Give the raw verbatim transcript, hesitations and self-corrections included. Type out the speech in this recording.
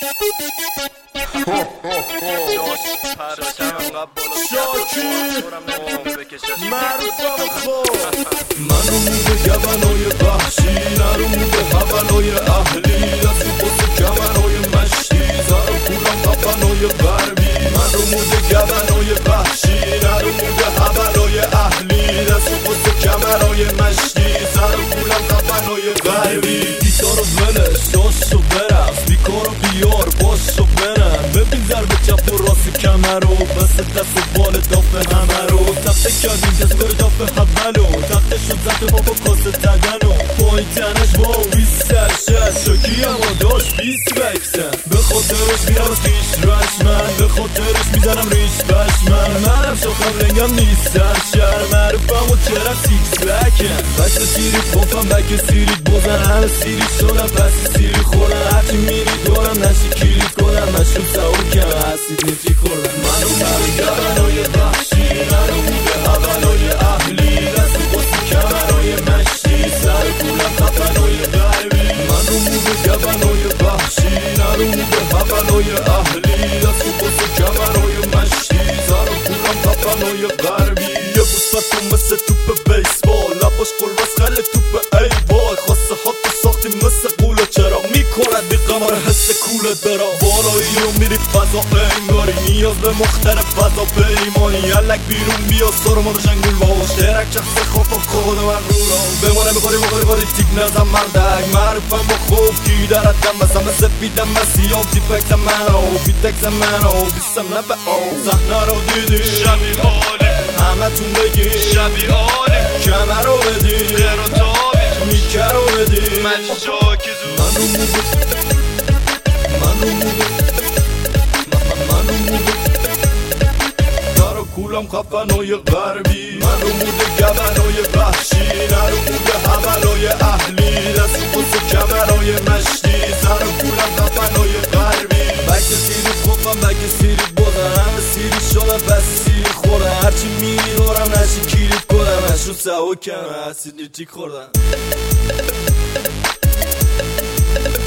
من رو موده گبنای وحشی، نرو موده هونای اهلی، دست بسه کمنای مشتی، زر و پولم قفنای غربی. من رو موده گبنای وحشی، نرو موده هونای اهلی، دست بسه کمنای مشتی، زر و پولم قفنای غربی. گیتارو ولش داشت و برفت، بیکارو بیار باش و برم. ببین ضرب چپ و راست کمر رو، بس دست و بال داف همه رو. تخته کردیم کسی بره داف حولو، تخته شد زد بابا کاسه تدن و پایین تنش با بیست سرشت شکی اما داشت بیست وکسن. به خاطرش میرم خیش رشمن، به خاطرش میزنم ریش بشمن. منم شاخم رنگم نیستم شهر معروفم و چرم سیکس بکن. بچه سیری پاپم بک سیری بزن، همه سیری شدم پس سیری خوردن. هرچی میری دارم نشی کلید کنم، مشروب سوار کم هستید نیتی خوردم. منو منو گبنای وحشی، منو موده هونای اهلی، دست باسه کمرای مشتی، سر کولم خفنای غربی. منو موده گبنای وحشی، نرو موده هونای اهلی، دست باسه کمرای مشتی، سر کولم خفنای غربی. یه بوستم مثل توپ بیسبال، لباش قلبس خله توپ ای بال. خواسته هات تو ساختی مثل قوله، چرا میکنه بی قمر حس کولت برا. بالایی رو میری فضا انگاری، نیاز به مختلف فضا پیمانی. یلک بیرون بیا سرما رو شنگول باش، درک شخص خوف و خود من رو را. بمانه میخوری بخوری بخوری تیک نزم مردک، معروفم با خوب کی درد دم بسم سفیدم مسیام تیپکسم منو، بیتکسم منو، بیستم نبه آو. صحنه رو دیدی شبیه عالی، همه تون بگی شبیه عالی، کمه رو بدی در و تابی، میکه رو بدی. من جاکی زود من رو موده من رو موده من رو موده در و کولم خفنای غربی. من رو موده گبنای وحشی، نرو موده هونای اهلی، دست بسه کمرای مشتی، سر و کولم خفنای غربی. بک سیری خوبم بک سیری بودن، همه سیری شدم پس سیری خوردن. هرچی میری دارم نشی کلید کنم، مشروب سوا کم هستی نیتی خوردن.